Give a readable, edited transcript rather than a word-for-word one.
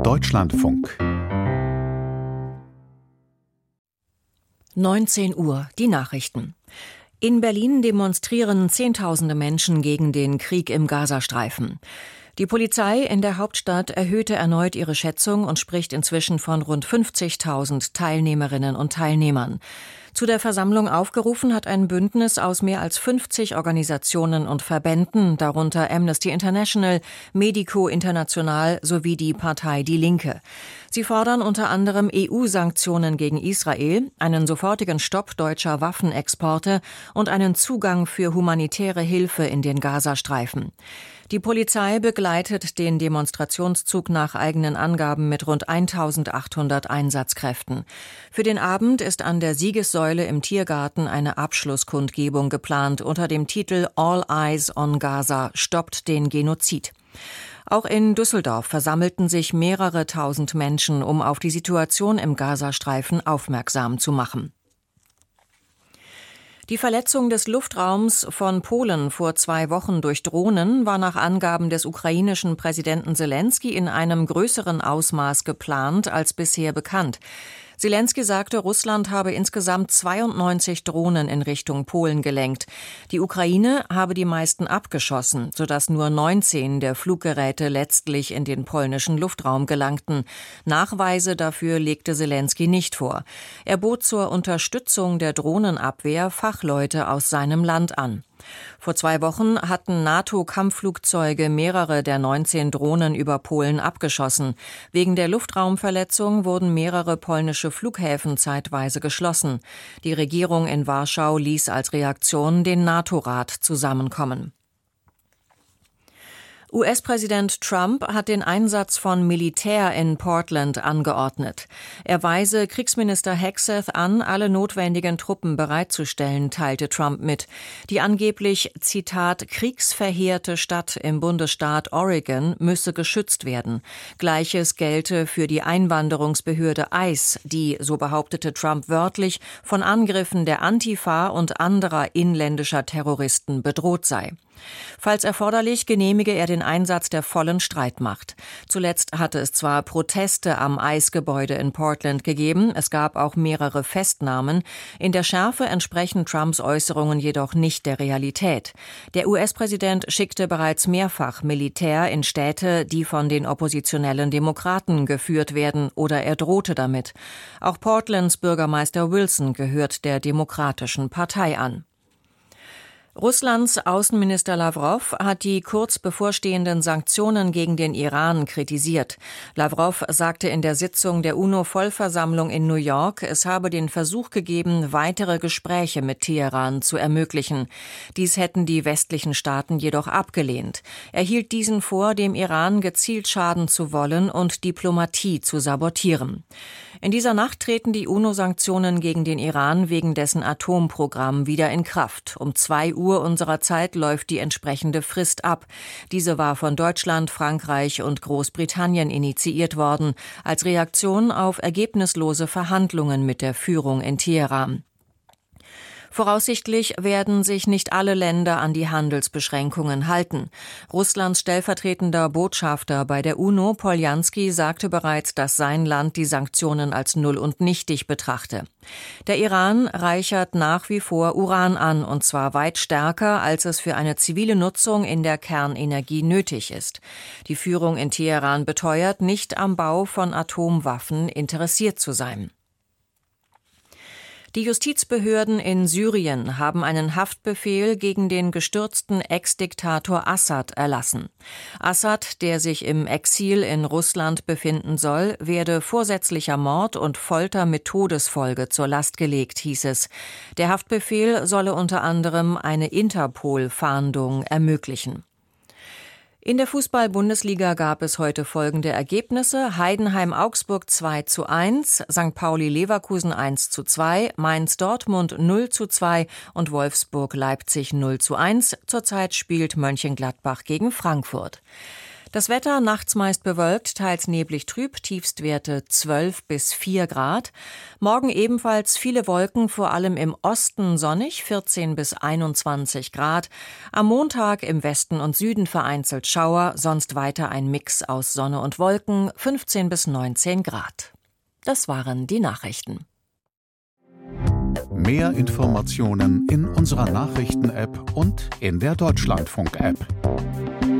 Deutschlandfunk 19 Uhr, die Nachrichten. In Berlin demonstrieren Zehntausende Menschen gegen den Krieg im Gazastreifen. Die Polizei in der Hauptstadt erhöhte erneut ihre Schätzung und spricht inzwischen von rund 50.000 Teilnehmerinnen und Teilnehmern. Zu der Versammlung aufgerufen hat ein Bündnis aus mehr als 50 Organisationen und Verbänden, darunter Amnesty International, Medico International sowie die Partei Die Linke. Sie fordern unter anderem EU-Sanktionen gegen Israel, einen sofortigen Stopp deutscher Waffenexporte und einen Zugang für humanitäre Hilfe in den Gazastreifen. Die Polizei begleitet den Demonstrationszug nach eigenen Angaben mit rund 1.800 Einsatzkräften. Für den Abend ist an der Siegessäule im Tiergarten eine Abschlusskundgebung geplant unter dem Titel All Eyes on Gaza – Stoppt den Genozid. Auch in Düsseldorf versammelten sich mehrere tausend Menschen, um auf die Situation im Gazastreifen aufmerksam zu machen. Die Verletzung des Luftraums von Polen vor 2 Wochen durch Drohnen war nach Angaben des ukrainischen Präsidenten Selenskyj in einem größeren Ausmaß geplant als bisher bekannt. Selenskyj sagte, Russland habe insgesamt 92 Drohnen in Richtung Polen gelenkt. Die Ukraine habe die meisten abgeschossen, sodass nur 19 der Fluggeräte letztlich in den polnischen Luftraum gelangten. Nachweise dafür legte Selenskyj nicht vor. Er bot zur Unterstützung der Drohnenabwehr Fachleute aus seinem Land an. Vor 2 Wochen hatten NATO-Kampfflugzeuge mehrere der 19 Drohnen über Polen abgeschossen. Wegen der Luftraumverletzung wurden mehrere polnische Flughäfen zeitweise geschlossen. Die Regierung in Warschau ließ als Reaktion den NATO-Rat zusammenkommen. US-Präsident Trump hat den Einsatz von Militär in Portland angeordnet. Er weise Kriegsminister Hegseth an, alle notwendigen Truppen bereitzustellen, teilte Trump mit. Die angeblich, Zitat, kriegsverheerte Stadt im Bundesstaat Oregon müsse geschützt werden. Gleiches gelte für die Einwanderungsbehörde ICE, die, so behauptete Trump wörtlich, von Angriffen der Antifa und anderer inländischer Terroristen bedroht sei. Falls erforderlich, genehmige er den Einsatz der vollen Streitmacht. Zuletzt hatte es zwar Proteste am ICE-Gebäude in Portland gegeben, es gab auch mehrere Festnahmen. In der Schärfe entsprechen Trumps Äußerungen jedoch nicht der Realität. Der US-Präsident schickte bereits mehrfach Militär in Städte, die von den oppositionellen Demokraten geführt werden, oder er drohte damit. Auch Portlands Bürgermeister Wilson gehört der Demokratischen Partei an. Russlands Außenminister Lawrow hat die kurz bevorstehenden Sanktionen gegen den Iran kritisiert. Lawrow sagte in der Sitzung der UNO-Vollversammlung in New York, es habe den Versuch gegeben, weitere Gespräche mit Teheran zu ermöglichen. Dies hätten die westlichen Staaten jedoch abgelehnt. Er hielt diesen vor, dem Iran gezielt schaden zu wollen und Diplomatie zu sabotieren. In dieser Nacht treten die UNO-Sanktionen gegen den Iran wegen dessen Atomprogramm wieder in Kraft. Um 2 Uhr unserer Zeit läuft die entsprechende Frist ab. Diese war von Deutschland, Frankreich und Großbritannien initiiert worden, als Reaktion auf ergebnislose Verhandlungen mit der Führung in Teheran. Voraussichtlich werden sich nicht alle Länder an die Handelsbeschränkungen halten. Russlands stellvertretender Botschafter bei der UNO, Poljanski, sagte bereits, dass sein Land die Sanktionen als null und nichtig betrachte. Der Iran reichert nach wie vor Uran an, und zwar weit stärker, als es für eine zivile Nutzung in der Kernenergie nötig ist. Die Führung in Teheran beteuert, nicht am Bau von Atomwaffen interessiert zu sein. Die Justizbehörden in Syrien haben einen Haftbefehl gegen den gestürzten Ex-Diktator Assad erlassen. Assad, der sich im Exil in Russland befinden soll, werde vorsätzlicher Mord und Folter mit Todesfolge zur Last gelegt, hieß es. Der Haftbefehl solle unter anderem eine Interpol-Fahndung ermöglichen. In der Fußball-Bundesliga gab es heute folgende Ergebnisse: Heidenheim-Augsburg 2:1, St. Pauli-Leverkusen 1:2, Mainz-Dortmund 0:2 und Wolfsburg-Leipzig 0:1. Zurzeit spielt Mönchengladbach gegen Frankfurt. Das Wetter nachts meist bewölkt, teils neblig trüb, Tiefstwerte 12 bis 4 Grad. Morgen ebenfalls viele Wolken, vor allem im Osten sonnig, 14 bis 21 Grad. Am Montag im Westen und Süden vereinzelt Schauer, sonst weiter ein Mix aus Sonne und Wolken, 15 bis 19 Grad. Das waren die Nachrichten. Mehr Informationen in unserer Nachrichten-App und in der Deutschlandfunk-App.